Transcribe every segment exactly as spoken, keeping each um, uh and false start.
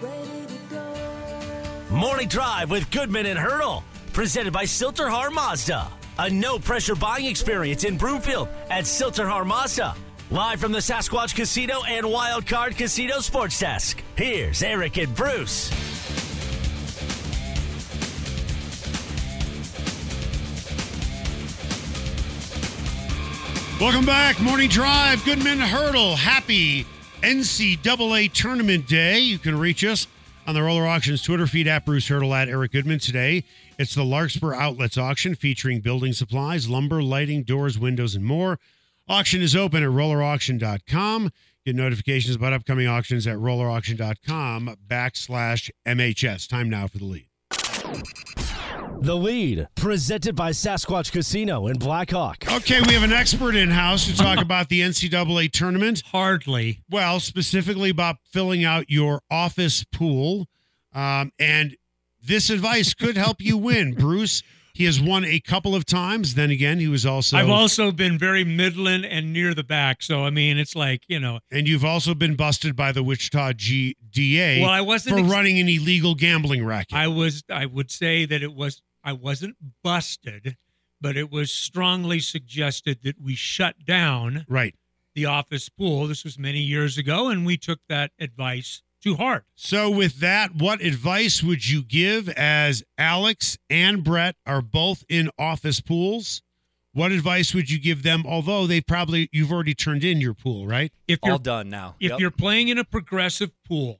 Morning Drive with Goodman and Hurdle, presented by Silterhar Mazda. A no-pressure buying experience in Broomfield at Silterhar Mazda. Live from the Sasquatch Casino and Wild Card Casino Sports Desk, here's Eric and Bruce. Welcome back. Morning Drive, Goodman Hurdle. Happy N C double A Tournament Day. You can reach us on the Roller Auctions Twitter feed at Bruce Hurdle, at Eric Goodman. Today, it's the Larkspur Outlets auction featuring building supplies, lumber, lighting, doors, windows, and more. Auction is open at roller auction dot com. Get notifications about upcoming auctions at roller auction dot com backslash M H S. Time now for the lead. The lead, presented by Sasquatch Casino in Blackhawk. Okay, we have an expert in-house to talk about the N C double A tournament. Hardly. Well, specifically about filling out your office pool. Um, and this advice could help you win. Bruce, he has won a couple of times. Then again, he was also... I've also been very Midland and near the back. So, I mean, it's like, you know... And you've also been busted by the Wichita G- D A well, I wasn't for ex- running an illegal gambling racket. I was, I would say that it was... I wasn't busted, but it was strongly suggested that we shut down right. the office pool. This was many years ago, and we took that advice to heart. So with that, what advice would you give as Alex and Brett are both in office pools? What advice would you give them? Although they probably, you've already turned in your pool, right? If you're all done now. If Yep. you're playing in a progressive pool,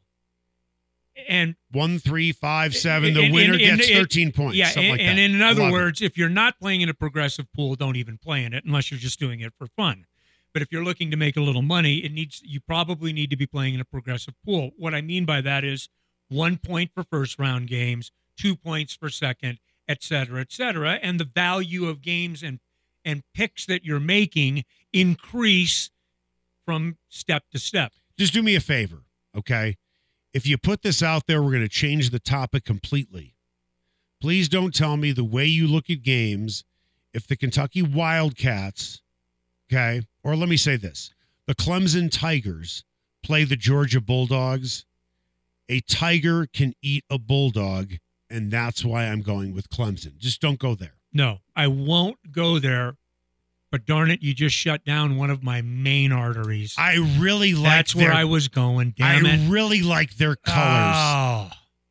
and one, three, five, seven, the and- winner and- gets and- thirteen points. yeah, something and, like and that. in other Love words, if you're not playing in a progressive pool, don't even play in it unless you're just doing it for fun. But if you're looking to make a little money, it needs you probably need to be playing in a progressive pool. What I mean by that is one point for first round games, two points for second, et cetera, et cetera, and the value of games and and picks that you're making increase from step to step. Just do me a favor, okay? If you put this out there, we're going to change the topic completely. Please don't tell me the way you look at games, if the Kentucky Wildcats, okay, or let me say this, the Clemson Tigers play the Georgia Bulldogs, a tiger can eat a bulldog, and that's why I'm going with Clemson. Just don't go there. No, I won't go there. But darn it, you just shut down one of my main arteries. I really like That's where their, I was going. Damn I it. really like their colors. Oh,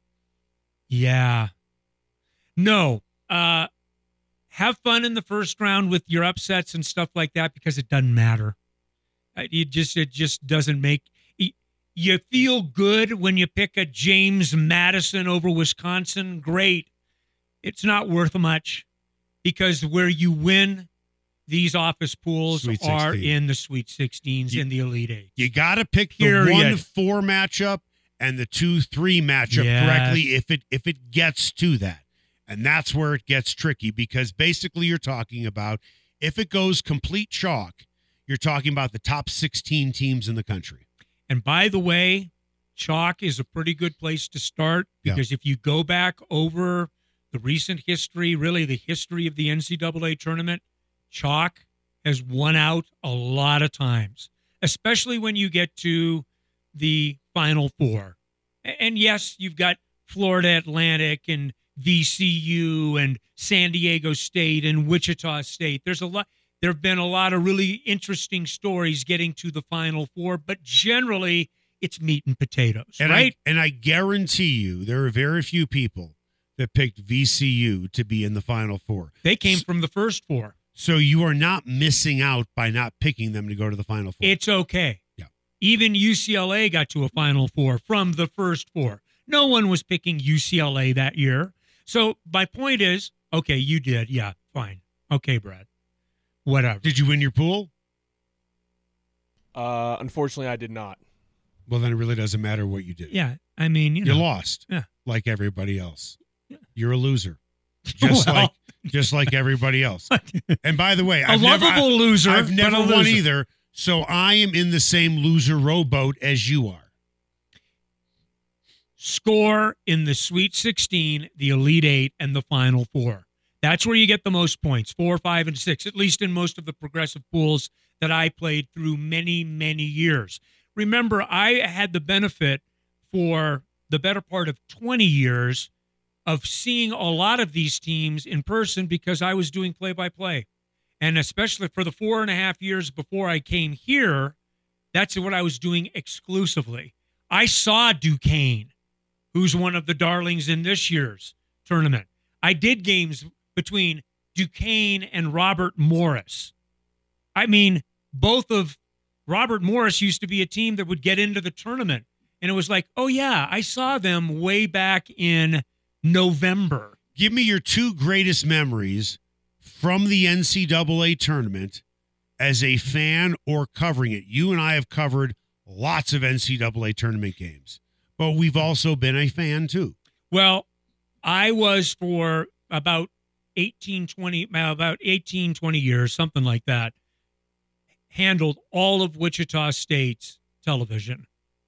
yeah. No. Uh, have fun in the first round with your upsets and stuff like that because it doesn't matter. It just it just doesn't make. You feel good when you pick a James Madison over Wisconsin. Great. It's not worth much because where you win these office pools Sweet are sixteen. in the Sweet sixteens You- in the Elite Eight. You got to pick the Period. one four matchup and the two three matchup Yes. correctly if it if it gets to that. And that's where it gets tricky because basically you're talking about if it goes complete chalk, you're talking about the top sixteen teams in the country. And by the way, chalk is a pretty good place to start Yeah. because if you go back over the recent history, really the history of the N C double A tournament, chalk has won out a lot of times, especially when you get to the Final Four. And yes, you've got Florida Atlantic and V C U and San Diego State and Wichita State. There's a lot. There have been a lot of really interesting stories getting to the Final Four, but generally it's meat and potatoes, And right? I, and I guarantee you there are very few people that picked V C U to be in the Final Four. They came from the first four. So you are not missing out by not picking them to go to the Final Four. It's okay. Yeah. Even U C L A got to a Final Four from the first four. No one was picking U C L A that year. So my point is, okay, you did. Yeah, fine. Okay, Brad. Whatever. Did you win your pool? Uh, unfortunately, I did not. Well, then it really doesn't matter what you did. Yeah, I mean, you You know. lost. Yeah. Like everybody else. Yeah. You're a loser. Just Well. like just like everybody else. And by the way, A I've never, lovable I- loser, I've but never a won loser. either. So I am in the same loser rowboat as you are. Score in the Sweet sixteen, the Elite Eight, and the Final Four. That's where you get the most points, four, five, and six, at least in most of the progressive pools that I played through many, many years. Remember, I had the benefit for the better part of twenty years of seeing a lot of these teams in person because I was doing play-by-play. And especially for the four and a half years before I came here, that's what I was doing exclusively. I saw Duquesne, who's one of the darlings in this year's tournament. I did games between Duquesne and Robert Morris. I mean, both of Robert Morris used to be a team that would get into the tournament. And it was like, oh, yeah, I saw them way back in November. Give me your two greatest memories from the N C double A tournament as a fan or covering it. You and I have covered lots of N C double A tournament games, but we've also been a fan too. Well, I was for about eighteen, twenty, about eighteen, twenty years, something like that, handled all of Wichita State's television.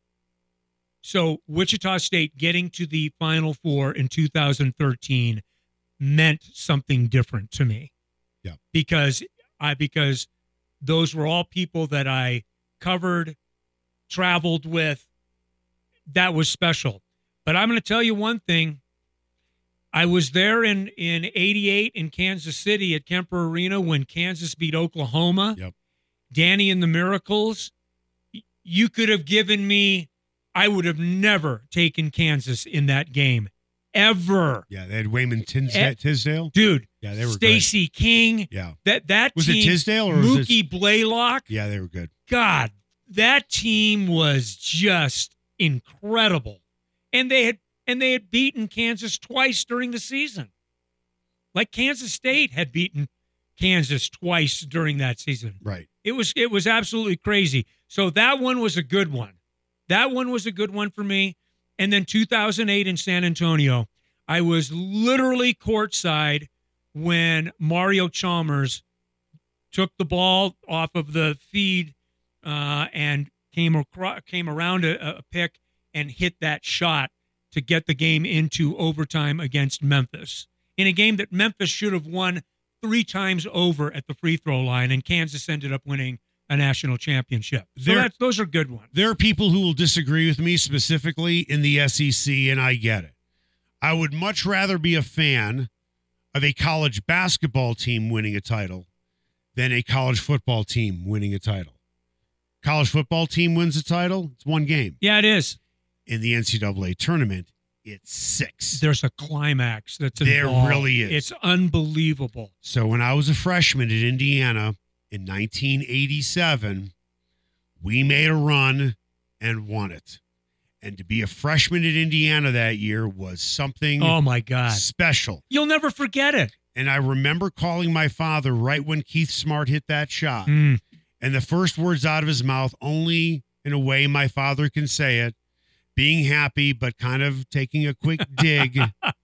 So Wichita State getting to the Final Four in two thousand thirteen meant something different to me. Yeah. Because I because those were all people that I covered, traveled with. That was special. But I'm going to tell you one thing. I was there in in eighty-eight in Kansas City at Kemper Arena when Kansas beat Oklahoma. Yep. Danny and the Miracles. You could have given me, I would have never taken Kansas in that game. Ever. Yeah, they had Wayman Tins- E- Tisdale. Dude. Yeah, they were Stacey King. Yeah. That that was team, it Tisdale or was Mookie it... Blaylock? Yeah, they were good. God, that team was just incredible. And they had and they had beaten Kansas twice during the season. Like Kansas State had beaten Kansas twice during that season. Right. It was it was absolutely crazy. So that one was a good one. That one was a good one for me. And then two thousand eight in San Antonio, I was literally courtside when Mario Chalmers took the ball off of the feed uh, and came across, came around a, a pick and hit that shot to get the game into overtime against Memphis. In a game that Memphis should have won three times over at the free throw line, and Kansas ended up winning a national championship. So There- that's, those are good ones. There are people who will disagree with me, specifically in the S E C, and I get it. I would much rather be a fan of a college basketball team winning a title than a college football team winning a title. College football team wins a title, it's one game. Yeah, it is. In the N C double A tournament, it's six. There's a climax that's There involved. really is. It's unbelievable. So when I was a freshman at Indiana in nineteen eighty-seven, we made a run and won it. And to be a freshman at Indiana that year was something Oh, my God. special. You'll never forget it. And I remember calling my father right when Keith Smart hit that shot. Mm. And the first words out of his mouth, only in a way my father can say it, being happy but kind of taking a quick dig,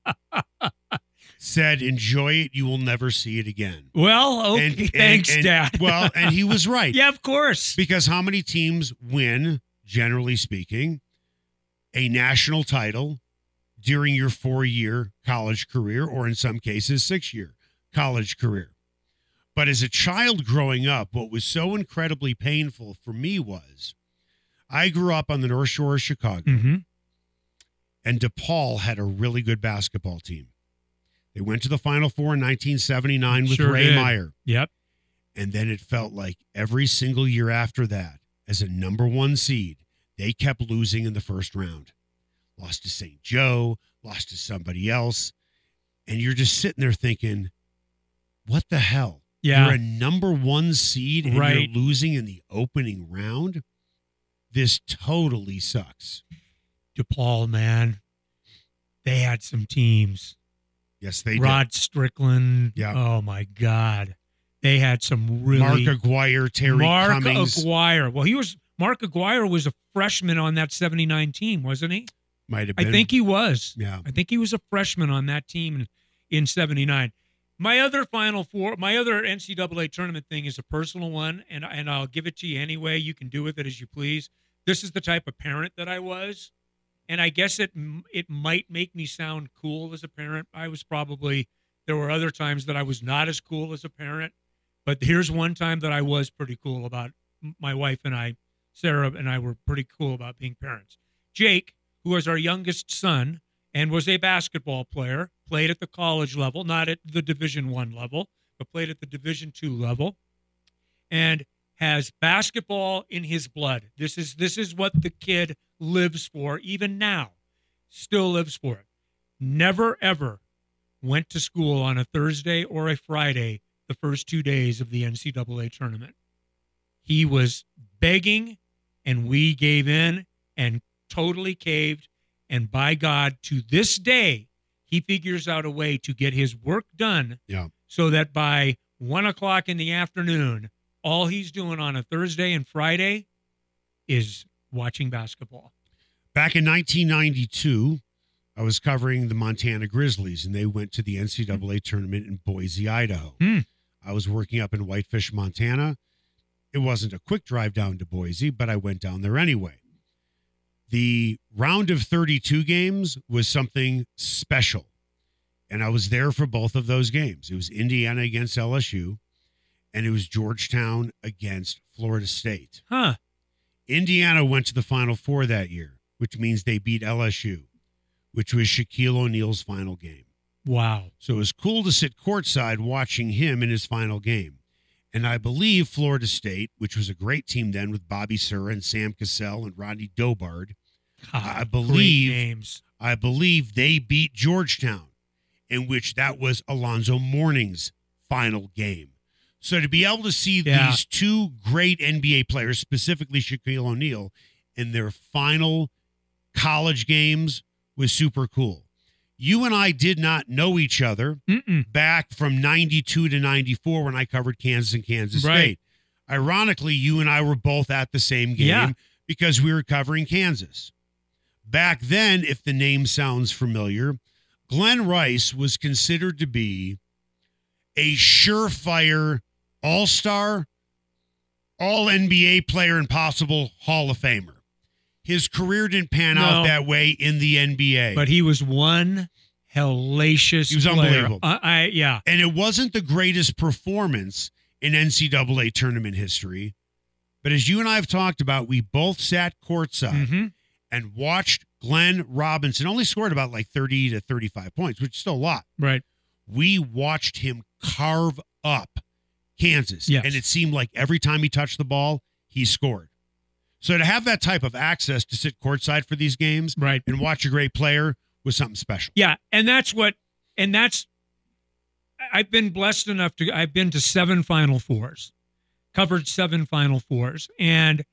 said, enjoy it. You will never see it again. Well, okay. And- and- Thanks, and- Dad. Well, and he was right. Yeah, of course. Because how many teams win, generally speaking, a national title during your four-year college career, or in some cases, six-year college career? But as a child growing up, what was so incredibly painful for me was I grew up on the North Shore of Chicago, Mm-hmm. and DePaul had a really good basketball team. They went to the Final Four in nineteen seventy-nine with Sure Ray did. Meyer. Yep. And then it felt like every single year after that, as a number one seed, they kept losing in the first round. Lost to Saint Joe, lost to somebody else. And you're just sitting there thinking, what the hell? Yeah. You're a number one seed and Right. you're losing in the opening round? This totally sucks. DePaul, man. They had some teams. Yes, they Rod Strickland. Yeah. Oh, my God. They had some did. really. Mark Aguirre, Terry Mark Cummings. Aguirre. Well, he was. Mark Aguirre was a freshman on that seventy-nine team, wasn't he? Might have I been. think he was. Yeah. I think he was a freshman on that team in, in seventy-nine. My other Final Four, my other N C double A tournament thing is a personal one, and, and I'll give it to you anyway. You can do with it as you please. This is the type of parent that I was, and I guess it it might make me sound cool as a parent. I was probably, there were other times that I was not as cool as a parent, but here's one time that I was pretty cool about, my wife and I, Sarah and I were pretty cool about being parents. Jake, who was our youngest son and was a basketball player, played at the college level, not at the Division One level, but played at the Division Two level, and has basketball in his blood. This is this is what the kid lives for, even now, still lives for it. Never, ever went to school on a Thursday or a Friday the first two days of the N C double A tournament. He was begging, and we gave in and totally caved. And by God, to this day, he figures out a way to get his work done Yeah. so that by one o'clock in the afternoon, all he's doing on a Thursday and Friday is watching basketball. Back in nineteen ninety-two, I was covering the Montana Grizzlies, and they went to the N C double A tournament in Boise, Idaho. Hmm. I was working up in Whitefish, Montana. It wasn't a quick drive down to Boise, but I went down there anyway. The round of thirty-two games was something special, and I was there for both of those games. It was Indiana against L S U, and it was Georgetown against Florida State. Huh. Indiana went to the Final Four that year, which means they beat L S U, which was Shaquille O'Neal's final game. Wow. So it was cool to sit courtside watching him in his final game. And I believe Florida State, which was a great team then with Bobby Sura and Sam Cassell and Rodney Dobard, God, I believe great names. I believe they beat Georgetown, in which that was Alonzo Mourning's final game. So to be able to see Yeah. these two great N B A players, specifically Shaquille O'Neal, in their final college games was super cool. You and I did not know each other Mm-mm. back from ninety-two to ninety-four when I covered Kansas and Kansas Right. State. Ironically, you and I were both at the same game Yeah. because we were covering Kansas. Back then, if the name sounds familiar, Glenn Rice was considered to be a surefire all-star, all-N B A player and possible Hall of Famer. His career didn't pan No. out that way in the N B A. But he was one hellacious He was player. unbelievable. Uh, I, yeah. And it wasn't the greatest performance in N C double A tournament history. But as you and I have talked about, we both sat courtside hmm and watched Glenn Robinson only scored about like thirty to thirty-five points, which is still a lot. Right. We watched him carve up Kansas. Yes. And it seemed like every time he touched the ball, he scored. So to have that type of access to sit courtside for these games Right. and watch a great player was something special. Yeah. And that's what, and that's, I've been blessed enough to, I've been to seven Final Fours, covered seven Final Fours, and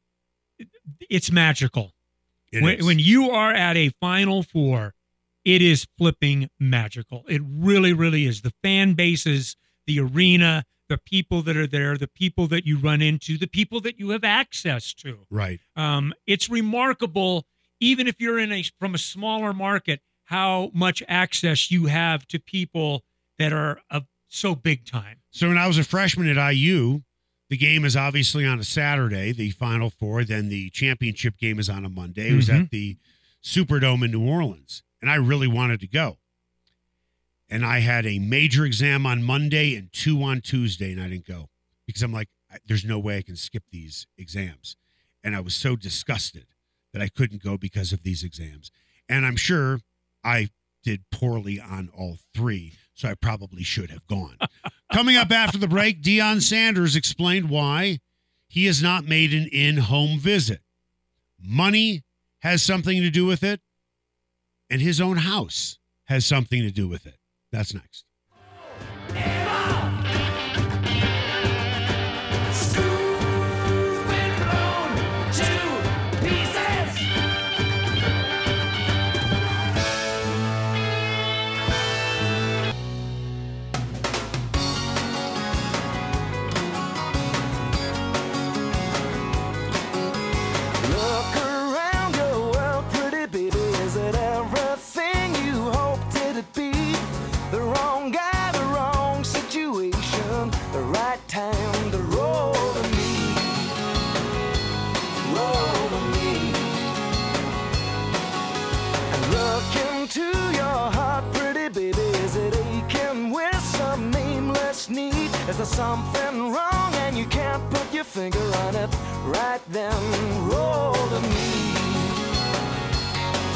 it's magical. It When, is. when you are at a Final Four, it is flipping magical. It really, really is. The fan bases, the arena, the people that are there, the people that you run into, the people that you have access to. Right. Um, it's remarkable, even if you're in a from a smaller market, how much access you have to people that are uh, so big time. So when I was a freshman at I U, the game is obviously on a Saturday, the Final Four. Then the championship game is on a Monday. It was Mhm. at the Superdome in New Orleans, and I really wanted to go. And I had a major exam on Monday and two on Tuesday, and I didn't go because I'm like, there's no way I can skip these exams. And I was so disgusted that I couldn't go because of these exams. And I'm sure I did poorly on all three, so I probably should have gone. Coming up after the break, Deion Sanders explained why he has not made an in-home visit. Money has something to do with it, and his own house has something to do with it. That's next. Look around your world, pretty baby. Is it everything you hoped it'd be? The wrong guy, the wrong situation, the right time to roll to me. Roll to me. And look into your heart, pretty baby. Is it aching with some nameless need? Is there something wrong and you can't put your finger on it? Right then, roll to me.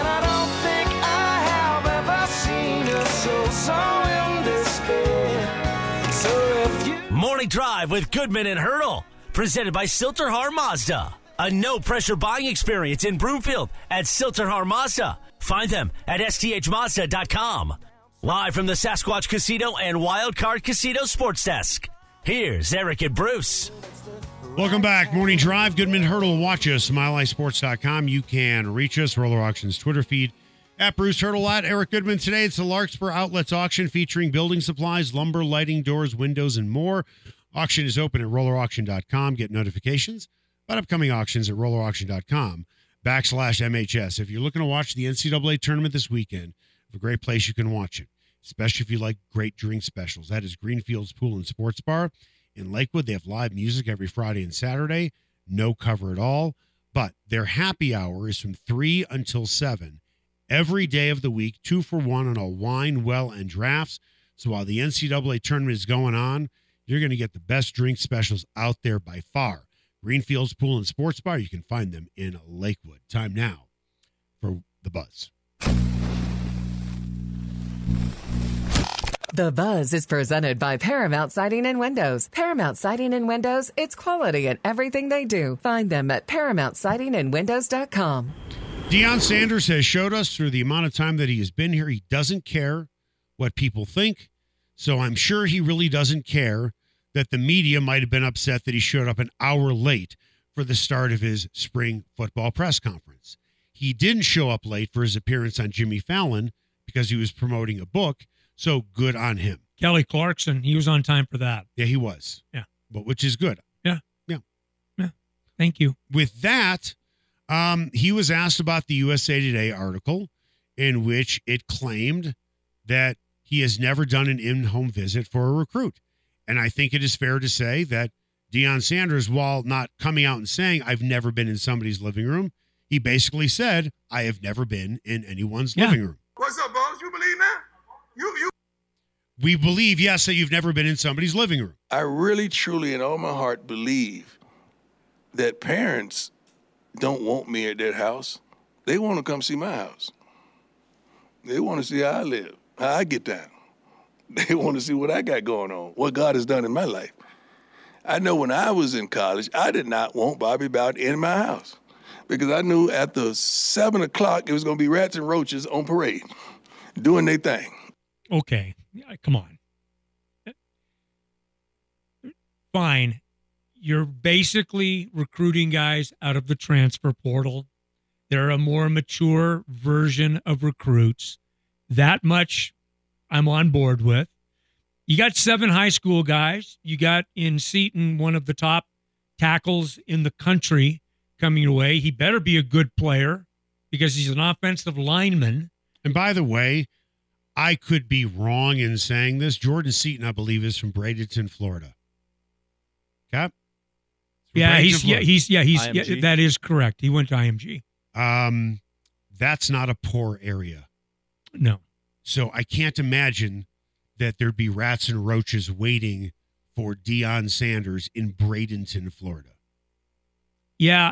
And I don't think I have ever seen a soul so in despair. So if you Morning Drive with Goodman and Hurdle, presented by Silterhar Mazda. A no-pressure buying experience in Broomfield at Silterhar Mazda. Find them at S T H Mazda dot com. Live from the Sasquatch Casino and Wildcard Casino Sports Desk, here's Eric and Bruce. Welcome back. Morning Drive. Goodman Hurdle. Watch us. Mile High Sports dot com. You can reach us. Roller Auctions Twitter feed. At Bruce Hurdle. At Eric Goodman. Today it's the Larkspur Outlets auction featuring building supplies, lumber, lighting, doors, windows, and more. Auction is open at roller auction dot com. Get notifications about upcoming auctions at roller auction dot com backslash M H S. If you're looking to watch the N C double A tournament this weekend, a great place you can watch it, especially if you like great drink specials. That is Greenfield's Pool and Sports Bar in Lakewood. They have live music every Friday and Saturday, no cover at all, but their happy hour is from three until seven every day of the week, two for one on all wine, well, and drafts. So while the N C double A tournament is going on, you're going to get the best drink specials out there by far. Greenfield's Pool and Sports Bar, you can find them in Lakewood. Time now for The Buzz. The Buzz is presented by Paramount Siding and Windows. Paramount Siding and Windows, it's quality in everything they do. Find them at paramount siding and windows dot com. Deion Sanders has showed us through the amount of time that he has been here, he doesn't care what people think. So I'm sure he really doesn't care that the media might have been upset that he showed up an hour late for the start of his spring football press conference. He didn't show up late for his appearance on Jimmy Fallon because he was promoting a book, so good on him. Kelly Clarkson, he was on time for that. Yeah, he was. Yeah. But which is good. Yeah. Yeah. Yeah. Thank you. With that, um, he was asked about the U S A Today article in which it claimed that he has never done an in-home visit for a recruit. And I think it is fair to say that Deion Sanders, while not coming out and saying, I've never been in somebody's living room, he basically said, I have never been in anyone's Yeah. living room. What's up, boss? You believe that? You, you. We believe, yes, that you've never been in somebody's living room. I really, truly, in all my heart, believe that parents don't want me at their house. They want to come see my house. They want to see how I live, how I get down. They want to see what I got going on, what God has done in my life. I know when I was in college, I did not want Bobby Bowden in my house because I knew after seven o'clock, it was going to be rats and roaches on parade doing their thing. Okay. Yeah, come on. Fine. You're basically recruiting guys out of the transfer portal. They're a more mature version of recruits. That much I'm on board with. You got seven high school guys. You got in Seton one of the top tackles in the country coming your way. He better be a good player because he's an offensive lineman. And by the way, I could be wrong in saying this. Jordan Seton, I believe, is from Bradenton, Florida. Okay? From Yeah, Bradenton, he's yeah, Florida. he's yeah, he's I M G? yeah, that is correct. He went to I M G. Um, that's not a poor area. No. So I can't imagine that there'd be rats and roaches waiting for Deion Sanders in Bradenton, Florida. Yeah.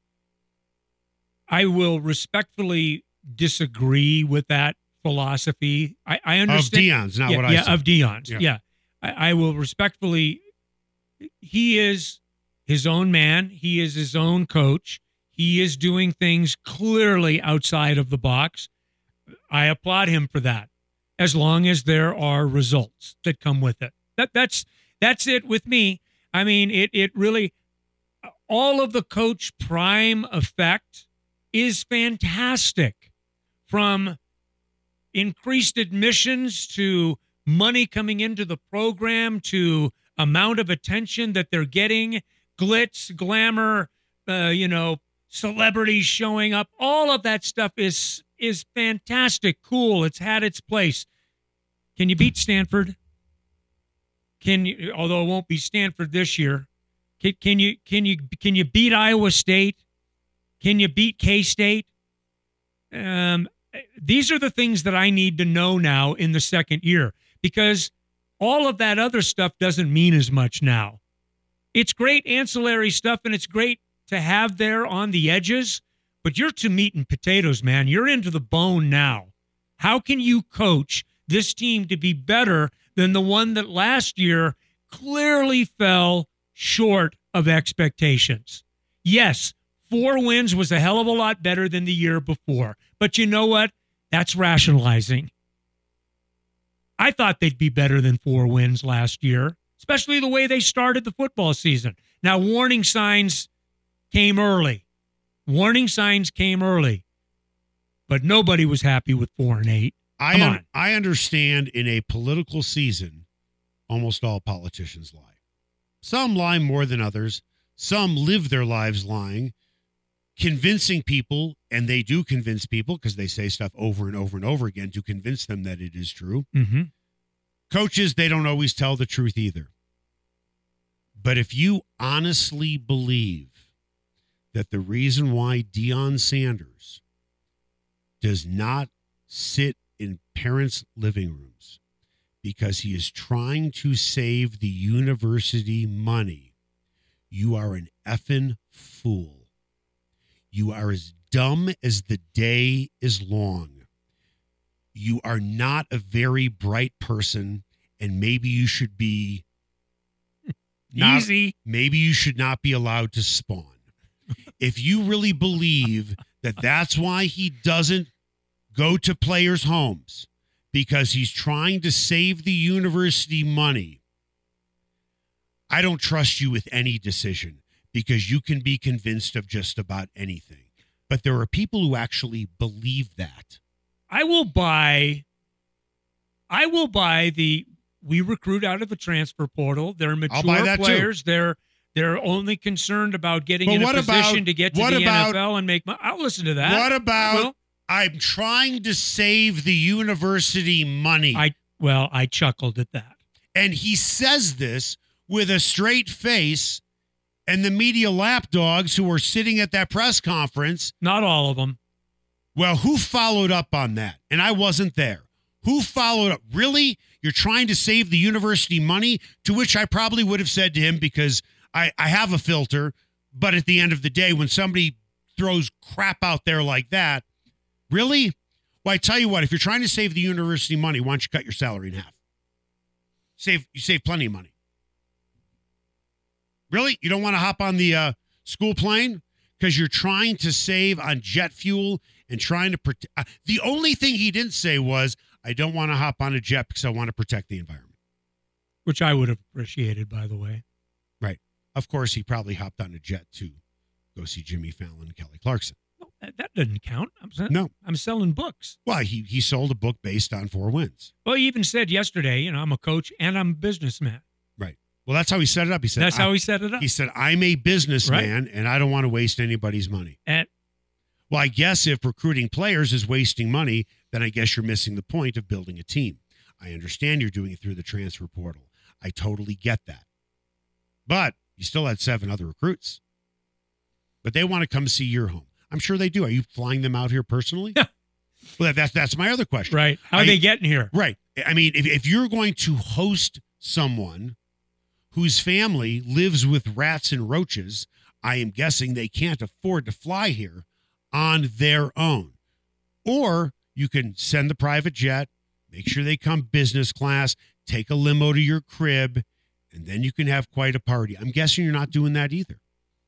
I will respectfully disagree with that philosophy. I, I understand. Of Deion's, not yeah, what I yeah, said. of Deion's. Yeah. Yeah. I, I will respectfully. He is his own man. He is his own coach. He is doing things clearly outside of the box. I applaud him for that, as long as there are results that come with it. That that's that's it with me. I mean, it it really, all of the Coach Prime effect is fantastic, from increased admissions to money coming into the program to amount of attention that they're getting, glitz, glamour, uh, you know, celebrities showing up. All of that stuff is is fantastic, cool. It's had its place. Can you beat Stanford? Can you? Although it won't be Stanford this year. Can, can you? Can you? Can you beat Iowa State? Can you beat K-State? Um, these are the things that I need to know now in the second year, because all of that other stuff doesn't mean as much now. It's great ancillary stuff, and it's great to have there on the edges, but you're to meat and potatoes, man. You're into the bone now. How can you coach this team to be better than the one that last year clearly fell short of expectations? Yes, four wins was a hell of a lot better than the year before. But you know what? That's rationalizing. I thought they'd be better than four wins last year, especially the way they started the football season. Now, warning signs came early. Warning signs came early. But nobody was happy with four and eight. I Come un- on. I understand in a political season, almost all politicians lie. Some lie more than others. Some live their lives lying, convincing people, and they do convince people because they say stuff over and over and over again to convince them that it is true. Mm-hmm. Coaches, they don't always tell the truth either. But if you honestly believe that the reason why Deion Sanders does not sit in parents' living rooms because he is trying to save the university money, you are an effing fool. You are as dumb as the day is long. You are not a very bright person, and maybe you should be not, Easy. maybe you should not be allowed to spawn. If you really believe that that's why he doesn't go to players' homes, because he's trying to save the university money, I don't trust you with any decision, because you can be convinced of just about anything. But there are people who actually believe that. I will buy I will buy the we recruit out of the transfer portal. They're I'll buy mature that too. players. They're they're only concerned about getting But in a what position about- to get to what the about- N F L and make money. I'll listen to that. What I about, will. I'm trying to save the university money? I well, I chuckled at that. And he says this with a straight face, and the media lapdogs who were sitting at that press conference, Not all of them. well, who followed up on that? And I wasn't there. Who followed up? Really? You're trying to save the university money? To which I probably would have said to him, because I, I have a filter, but at the end of the day, when somebody throws crap out there like that, really? Well, I tell you what, if you're trying to save the university money, why don't you cut your salary in half? Save You save plenty of money. Really? You don't want to hop on the uh, school plane because you're trying to save on jet fuel and trying to protect. Uh, the only thing he didn't say was, I don't want to hop on a jet because I want to protect the environment. Which I would have appreciated, by the way. Right. Of course, he probably hopped on a jet to go see Jimmy Fallon and Kelly Clarkson. No, that, that doesn't count. I'm, se- No. I'm selling books. Well, he, he sold a book based on four wins. Well, he even said yesterday, you know, I'm a coach and I'm a businessman. Right. Well, that's how he set it up. He said, That's I- how he set it up. He said, I'm a businessman and I don't want to waste anybody's money. And Well, I guess if recruiting players is wasting money, then I guess you're missing the point of building a team. I understand you're doing it through the transfer portal. I totally get that. But you still had seven other recruits. But they want to come see your home. I'm sure they do. Are you flying them out here personally? Yeah. Well, that's that's my other question. right. How are I- they getting here? Right. I mean, if, if you're going to host someone whose family lives with rats and roaches, I am guessing they can't afford to fly here on their own. Or you can send the private jet, make sure they come business class, take a limo to your crib, and then you can have quite a party. I'm guessing you're not doing that either.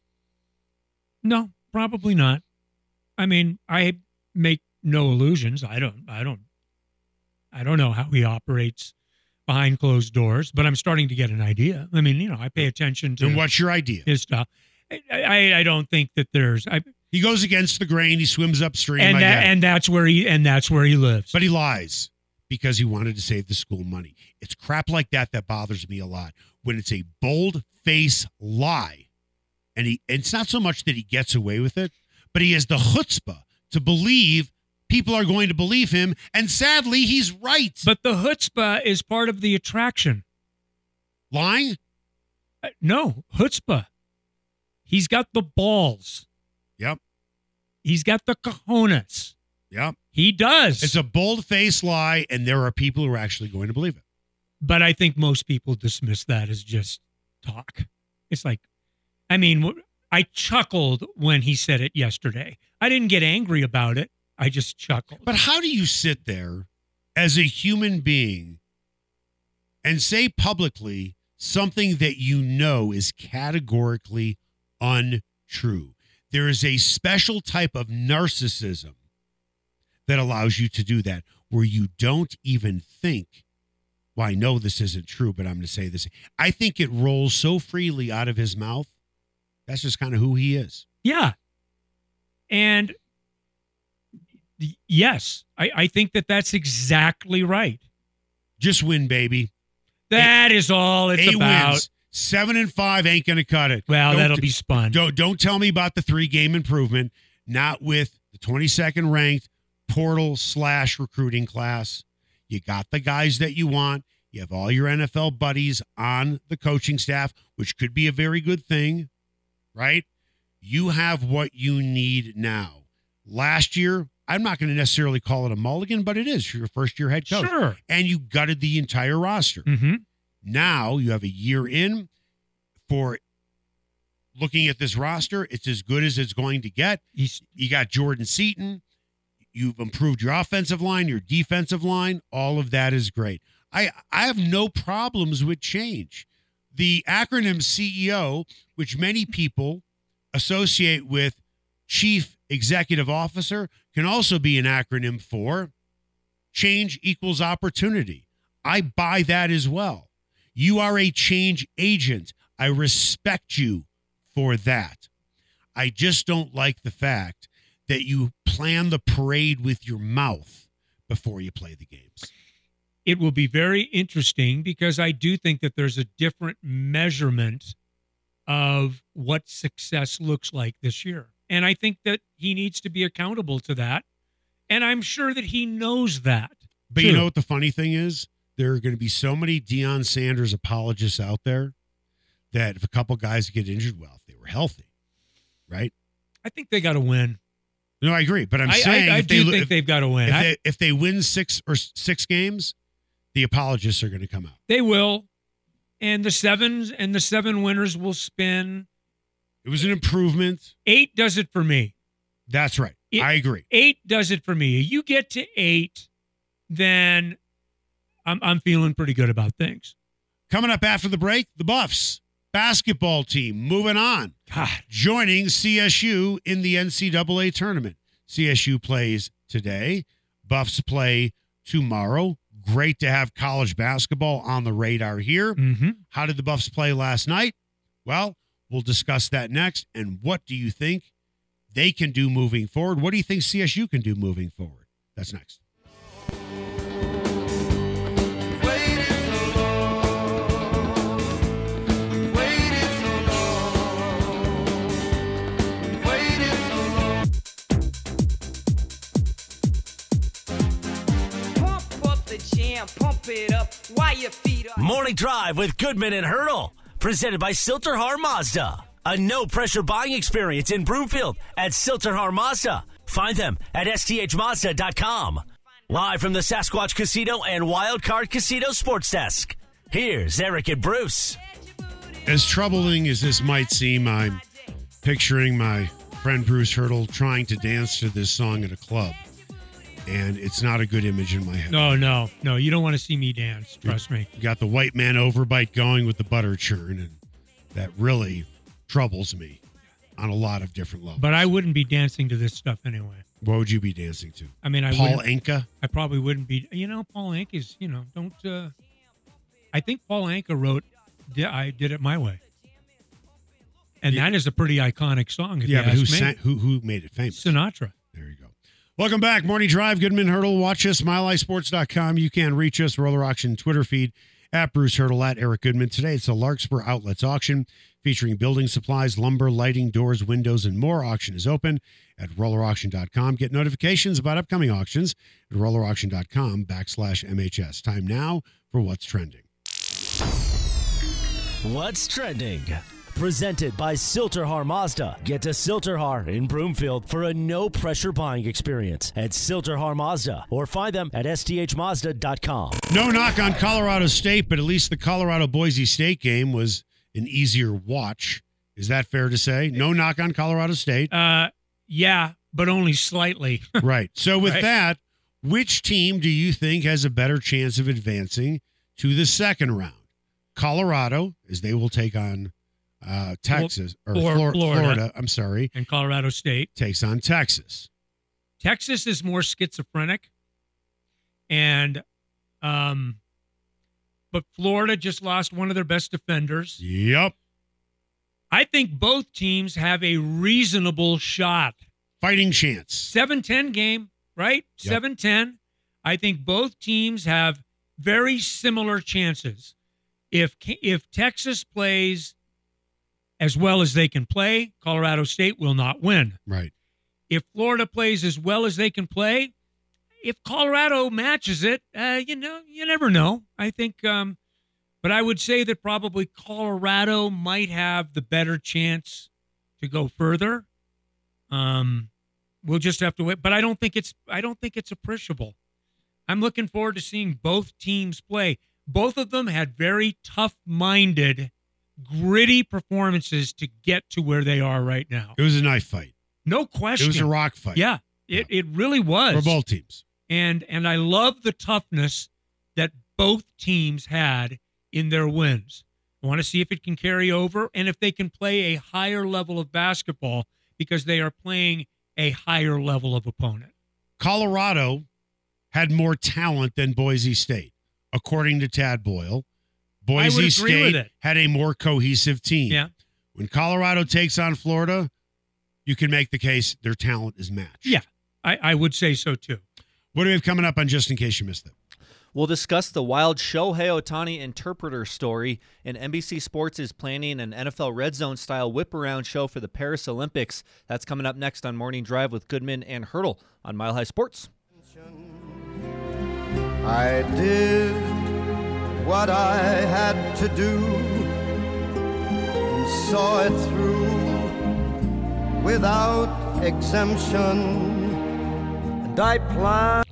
No, probably not. I mean, I make no illusions. I don't, I don't, I don't know how he operates behind closed doors, but I'm starting to get an idea. I mean, you know, I pay attention to And what's your idea? his stuff. I, I, I don't think that there's, I, He goes against the grain. He swims upstream. and I that, get it. and that's where he, and that's where he lives. But he lies because he wanted to save the school money. It's crap like that that bothers me a lot. When it's a bold-face lie, and he it's not so much that he gets away with it, but he has the chutzpah to believe people are going to believe him, and sadly, he's right. But the chutzpah is part of the attraction. Lying? Uh, No, chutzpah. He's got the balls. Yep. He's got the cojones. Yep. He does. It's a bold-faced lie, and there are people who are actually going to believe it. But I think most people dismiss that as just talk. It's like, I mean, I chuckled when he said it yesterday. I didn't get angry about it. I just chuckled. But how do you sit there as a human being and say publicly something that you know is categorically untrue? There is a special type of narcissism that allows you to do that, where you don't even think, well, I know this isn't true, but I'm going to say this. I think it rolls so freely out of his mouth. That's just kind of who he is. Yeah. And y- yes, I, I think that that's exactly right. Just win, baby. That is all it's Eight about. wins. Seven and five ain't going to cut it. Well, Don't- that'll be spun. Don't, don't tell me about the three-game improvement, not with the twenty-second ranked portal slash recruiting class. You got the guys that you want. You have all your N F L buddies on the coaching staff, which could be a very good thing, right? You have what you need now. Last year, I'm not going to necessarily call it a mulligan, but it is for your first-year head coach. Sure. And you gutted the entire roster. Mm-hmm. Now you have a year in for looking at this roster. It's as good as it's going to get. He's, You got Jordan Seaton. You've improved your offensive line, your defensive line. All of that is great. I, I have no problems with change. The acronym C E O, which many people associate with Chief Executive Officer, can also be an acronym for change equals opportunity. I buy that as well. You are a change agent. I respect you for that. I just don't like the fact that you plan the parade with your mouth before you play the games. it will be very interesting because I do think that there's a different measurement of what success looks like this year. And I think that he needs to be accountable to that. And I'm sure that he knows that. But too. you know what the funny thing is? There are going to be so many Deion Sanders apologists out there that if a couple guys get injured, well, if they were healthy, right? I think they got to win. No, I agree. But I'm I, saying I, I if do they, think if, they've got to win. if, I, they, if they win six or six games, the apologists are going to come out. they will. And the sevens and the seven winners will spin. It was an improvement. Eight does it for me. That's right. It- I agree. Eight does it for me. You get to eight, then I'm I'm feeling pretty good about things. Coming up after the break, the Buffs basketball team moving on, God, joining C S U in the N C double A tournament. C S U plays today. Buffs play tomorrow. Great to have college basketball on the radar here. mm-hmm. How did the Buffs play last night? Well, we'll discuss that next. And what do you think they can do moving forward? What do you think C S U can do moving forward? That's next. Pump it up while your feet are. Morning Drive with Goodman and Hurdle. Presented by Silterhar Mazda. A no-pressure buying experience in Broomfield at Silterhar Mazda. Find them at S T H Mazda dot com. Live from the Sasquatch Casino and Wildcard Casino Sports Desk. Here's Eric and Bruce. As troubling as this might seem, I'm picturing my friend Bruce Hurdle trying to dance to this song at a club. And it's not a good image in my head. No, no, no. You don't want to see me dance. Trust me. You got the white man overbite going with the butter churn, and that really troubles me on a lot of different levels. But I wouldn't be dancing to this stuff anyway. What would you be dancing to? I mean, I Paul wouldn't- Anka? I probably wouldn't be. You know, Paul Anka is. You know, don't. Uh, I think Paul Anka wrote "Di- "I Did It My Way," and Yeah. that is a pretty iconic song. If Yeah, you but who, ask me. sang, who who made it famous? Sinatra. There you go. Welcome back. Morning Drive, Goodman Hurdle. Watch us, mile high sports dot com. You can reach us, Roller Auction Twitter feed, at Bruce Hurdle, at Eric Goodman. Today, it's a Larkspur Outlets auction featuring building supplies, lumber, lighting, doors, windows, and more. Auction is open at roller auction dot com. Get notifications about upcoming auctions at roller auction dot com backslash M H S. Time now for What's Trending. What's trending? Presented by Silterhar Mazda. Get to Silterhar in Broomfield for a no-pressure buying experience at Silterhar Mazda or find them at S T H Mazda dot com. No knock on Colorado State, but at least the Colorado-Boise State game was an easier watch. Is that fair to say? No knock on Colorado State. Uh, yeah, but only slightly. Right. So with Right. that, which team do you think has a better chance of advancing to the second round? Colorado, as they will take on uh, Texas, or, or Flor- Florida. Florida, I'm sorry, And Colorado State. takes on Texas. Texas is more schizophrenic, and um, but Florida just lost one of their best defenders. Yep. I think both teams have a reasonable shot. Fighting chance. seven ten game, right? Yep. seven ten. I think both teams have very similar chances. If if Texas plays as well as they can play, Colorado State will not win. Right. If Florida plays as well as they can play, if Colorado matches it, uh, you know, you never know. I think, um, but I would say that probably Colorado might have the better chance to go further. Um, we'll just have to wait. But I don't think it's I don't think it's appreciable. I'm looking forward to seeing both teams play. Both of them had very tough-minded, gritty performances to get to where they are right now. It was a knife fight. No question. It was a rock fight. Yeah, it, it really was. For both teams. And and I love the toughness that both teams had in their wins. I want to see if it can carry over and if they can play a higher level of basketball because they are playing a higher level of opponent. Colorado had more talent than Boise State, according to Tad Boyle. Boise agree State with it. had a more cohesive team. Yeah. When Colorado takes on Florida, you can make the case their talent is matched. Yeah, I, I would say so too. What do we have coming up on Just In Case You Missed It? We'll discuss the wild Shohei Ohtani interpreter story, and N B C Sports is planning an N F L Red Zone-style whip-around show for the Paris Olympics. That's coming up next on Morning Drive with Goodman and Hurdle on Mile High Sports. I did what I had to do and saw it through without exemption, and I planned.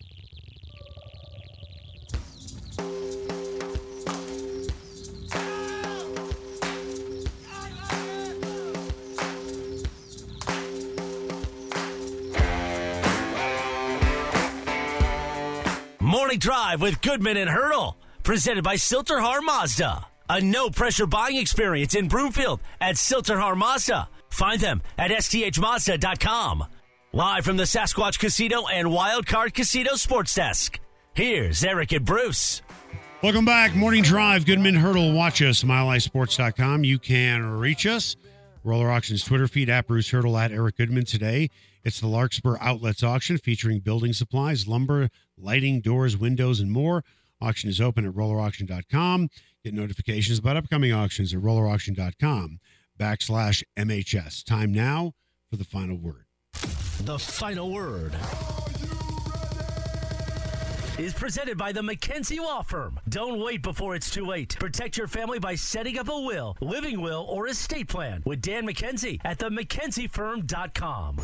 Morning Drive with Goodman and Hurdle, presented by Silterhar Mazda. A no-pressure buying experience in Broomfield at Silterhar Mazda. Find them at S T H Mazda dot com. Live from the Sasquatch Casino and Wild Card Casino Sports Desk, here's Eric and Bruce. Welcome back. Morning Drive, Goodman, Hurdle. Watch us, mile high sports dot com. You can reach us. Roller Auctions Twitter feed, at Bruce Hurdle, at Eric Goodman. Today, it's the Larkspur Outlets Auction featuring building supplies, lumber, lighting, doors, windows, and more. Auction is open at roller auction dot com. Get notifications about upcoming auctions at roller auction dot com backslash M H S. Time now for the final word. The final word is presented by the McKenzie Law Firm. Don't wait before it's too late. Protect your family by setting up a will, living will, or estate plan with Dan McKenzie at the mckenzie firm dot com.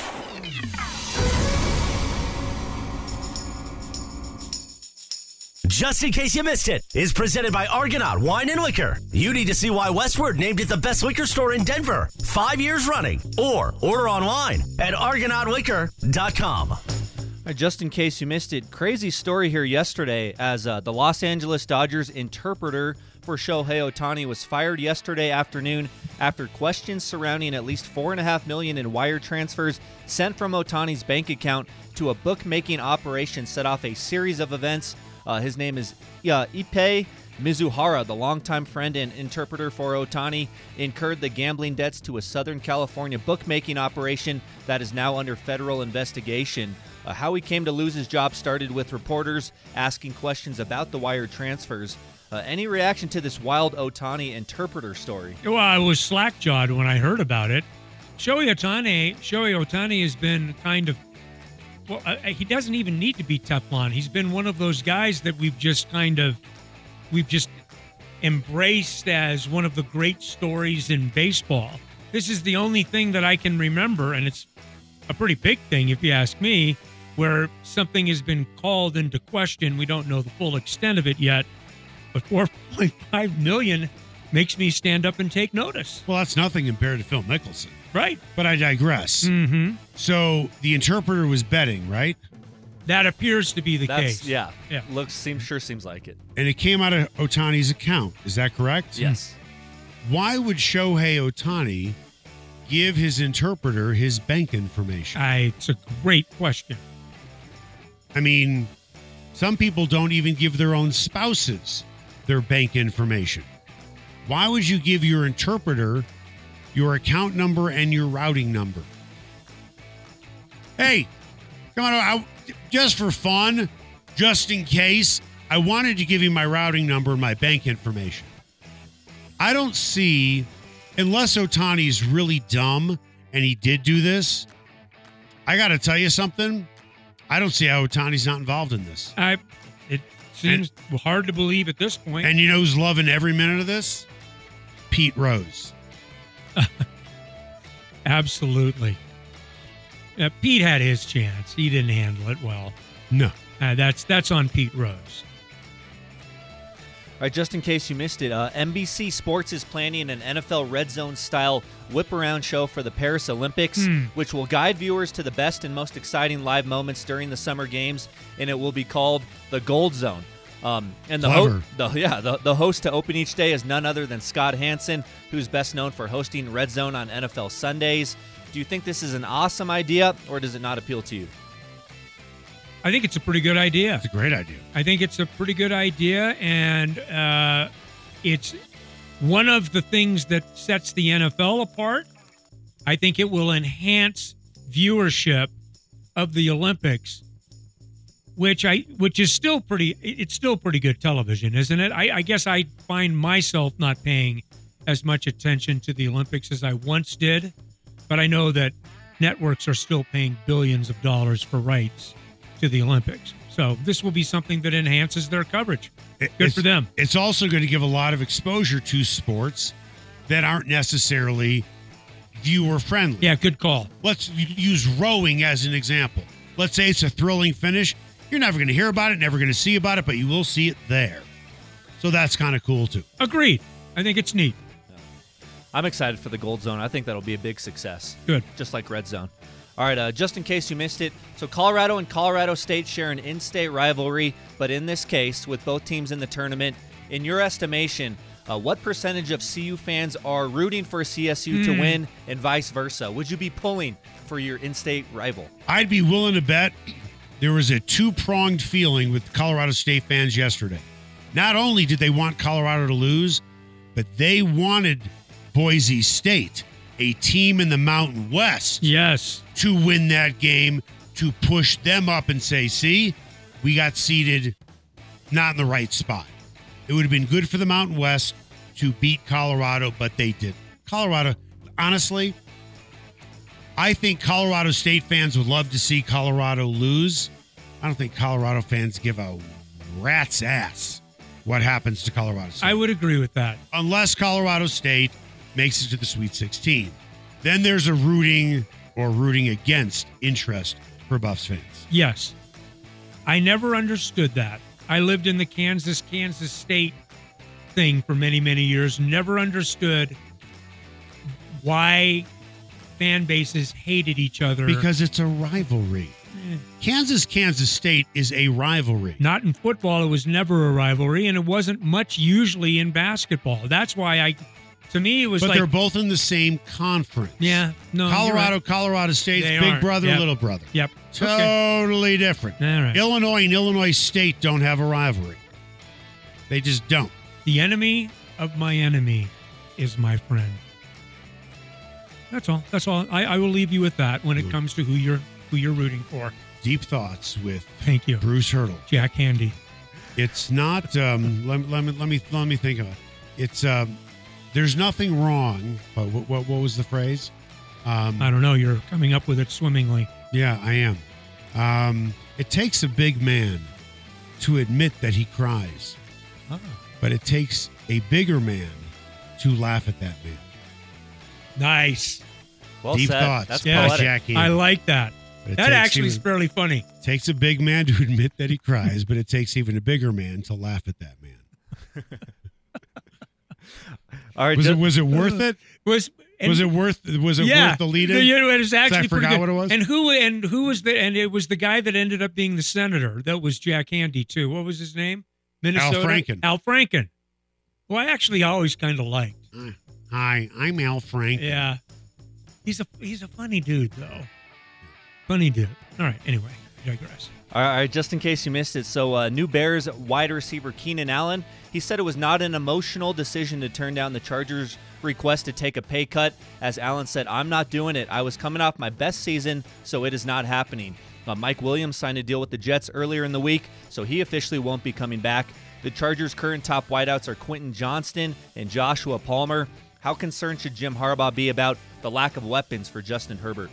Just in case you missed it, is presented by Argonaut Wine and Liquor. You need to see why Westward named it the best liquor store in Denver, five years running, or order online at argonaut liquor dot com. All right, just in case you missed it, crazy story here yesterday as uh, the Los Angeles Dodgers interpreter for Shohei Ohtani was fired yesterday afternoon after questions surrounding at least four and a half million in wire transfers sent from Ohtani's bank account to a bookmaking operation set off a series of events. Uh, his name is uh, Ippei Mizuhara, the longtime friend and interpreter for Ohtani, incurred the gambling debts to a Southern California bookmaking operation that is now under federal investigation. Uh, how he came to lose his job started with reporters asking questions about the wire transfers. Uh, any reaction to this wild Ohtani interpreter story? Well, I was slack-jawed when I heard about it. Shohei Ohtani, Shohei Ohtani has been kind of, well, uh, he doesn't even need to be Teflon. He's been one of those guys that we've just kind of, we've just embraced as one of the great stories in baseball. This is the only thing that I can remember, and it's a pretty big thing if you ask me, where something has been called into question. We don't know the full extent of it yet, but four point five million dollars makes me stand up and take notice. Well, that's nothing compared to Phil Mickelson. Right. But I digress. Mm-hmm. So the interpreter was betting, right? That appears to be the That's, case. Yeah. Yeah. Looks seems sure seems like it. And it came out of Ohtani's account. Is that correct? Yes. Why would Shohei Ohtani give his interpreter his bank information? I, it's a great question. I mean, some people don't even give their own spouses their bank information. Why would you give your interpreter your account number and your routing number? Hey, come on, I, just for fun, just in case, I wanted to give you my routing number and my bank information. I don't see, unless Ohtani's really dumb and he did do this, I got to tell you something. I don't see how Ohtani's not involved in this. I, it seems And- hard to believe at this point. And you know who's loving every minute of this? Pete Rose. Absolutely. Uh, Pete had his chance. He didn't handle it well. No. Uh, that's that's on Pete Rose. All right, just in case you missed it, uh, N B C Sports is planning an N F L Red Zone style whip around show for the Paris Olympics, Hmm. which will guide viewers to the best and most exciting live moments during the Summer Games, and it will be called the Gold Zone. Um, and the, ho- the yeah the, the host to open each day is none other than Scott Hansen, who's best known for hosting Red Zone on N F L Sundays. Do you think this is an awesome idea, or does it not appeal to you? I think it's a pretty good idea. It's a great idea. I think it's a pretty good idea, and uh, it's one of the things that sets the N F L apart. I think it will enhance viewership of the Olympics, which I which is still pretty. It's still pretty good television, isn't it? I, I guess I find myself not paying as much attention to the Olympics as I once did, but I know that networks are still paying billions of dollars for rights to the Olympics. So this will be something that enhances their coverage. Good It's- for them. It's also going to give a lot of exposure to sports that aren't necessarily viewer friendly. Yeah, good call. Let's use rowing as an example. Let's say it's a thrilling finish. You're never going to hear about it, never going to see about it, but you will see it there. So that's kind of cool too. Agreed. I think it's neat. I'm excited for the Gold Zone. I think that'll be a big success. Good. Just like Red Zone. All right, uh, just in case you missed it, so Colorado and Colorado State share an in-state rivalry, but in this case, with both teams in the tournament, in your estimation, uh, what percentage of C U fans are rooting for C S U Hmm. to win and vice versa? Would you be pulling for your in-state rival? I'd be willing to bet there was a two-pronged feeling with Colorado State fans yesterday. Not only did they want Colorado to lose, but they wanted Boise State, a team in the Mountain West, yes, to win that game, to push them up and say, see, we got seated not in the right spot. It would have been good for the Mountain West to beat Colorado, but they didn't. Colorado, honestly, I think Colorado State fans would love to see Colorado lose. I don't think Colorado fans give a rat's ass what happens to Colorado State. I would agree with that. Unless Colorado State makes it to the Sweet sixteen. Then there's a rooting or rooting against interest for Buffs fans. Yes. I never understood that. I lived in the Kansas, Kansas State thing for many, many years. Never understood why fan bases hated each other. Because it's a rivalry. Kansas, Kansas State is a rivalry. Not in football. It was never a rivalry, and it wasn't much usually in basketball. That's why I, to me, it was But like. they're both in the same conference. Yeah. No. you're Colorado, right. Colorado State's They big aren't. brother, Yep. little brother. Yep. Okay. Totally different. All right. Illinois and Illinois State don't have a rivalry. They just don't. The enemy of my enemy is my friend. That's all. That's all. I, I will leave you with that when it comes to who you're who you're rooting for. Deep thoughts with Thank you, Bruce Hurdle. Jack Handy. It's not. Um, let, let me let me let me think of it. It's. Um, there's nothing wrong. But what, what what was the phrase? Um, I don't know. You're coming up with it swimmingly. yeah, I am. Um, it takes a big man to admit that he cries, Oh. but it takes a bigger man to laugh at that man. Nice. Well Deep said. thoughts. That's Yeah. poetic. Jack Handy. I like that. But it That takes actually is even- fairly funny. takes a big man to admit that he cries, but it takes even a bigger man to laugh at that man. All right, Was ju- it was it worth it? Was And- was it worth? Was it yeah, worth the lead-in? You know, it was actually I pretty forgot good. what it was. And who and who was the and it was the guy that ended up being the senator. That was Jack Handy too. What was his name? Minnesota. Al Franken. Al Franken. Who I actually always kind of liked. Uh, Hi, I'm Al Franken. Yeah, he's a he's a funny dude though. Funny dude. All right. Anyway, digress. All right, just in case you missed it, so uh, new Bears wide receiver Keenan Allen, he said it was not an emotional decision to turn down the Chargers' request to take a pay cut. As Allen said, I'm not doing it. I was coming off my best season, so it is not happening. Uh, Mike Williams signed a deal with the Jets earlier in the week, so he officially won't be coming back. The Chargers' current top wideouts are Quentin Johnston and Joshua Palmer. How concerned should Jim Harbaugh be about the lack of weapons for Justin Herbert?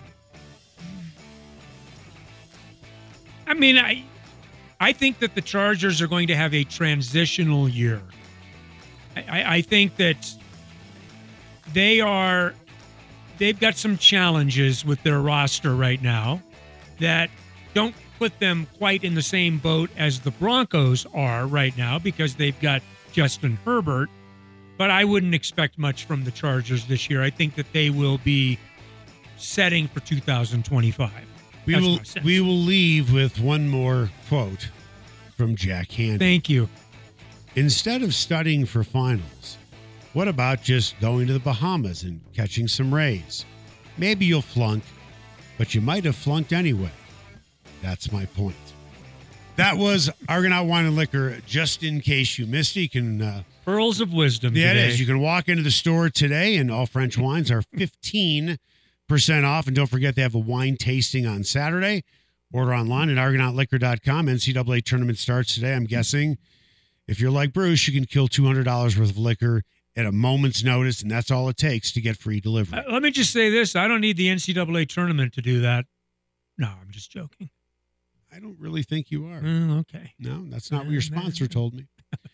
I mean, I I think that the Chargers are going to have a transitional year. I, I think that they are they've got some challenges with their roster right now that don't put them quite in the same boat as the Broncos are right now because they've got Justin Herbert. But I wouldn't expect much from the Chargers this year. I think that they will be setting for two thousand twenty-five. We That's will my sense. we will leave with one more quote from Jack Handy. Thank you. Instead of studying for finals, what about just going to the Bahamas and catching some rays? Maybe you'll flunk, but you might have flunked anyway. That's my point. That was Argonaut Wine and Liquor. Just in case you missed it, you can. Uh, Pearls of wisdom. yeah, today. it is. You can walk into the store today, and all French wines are fifteen percent off. And don't forget, they have a wine tasting on Saturday. Order online at argonaut liquor dot com. N C double A tournament starts today. I'm guessing if you're like Bruce, you can kill two hundred dollars worth of liquor at a moment's notice, and that's all it takes to get free delivery. Uh, let me just say this. I don't need the N C double A tournament to do that. No, I'm just joking. I don't really think you are. Mm, okay. No, that's not what your sponsor told me.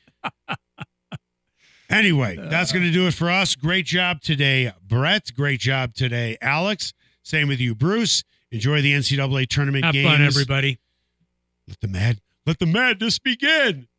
Anyway, that's going to do it for us. Great job today, Brett. Great job today, Alex. Same with you, Bruce. Enjoy the N C double A tournament Have games. fun, everybody. Let the mad, let the madness begin.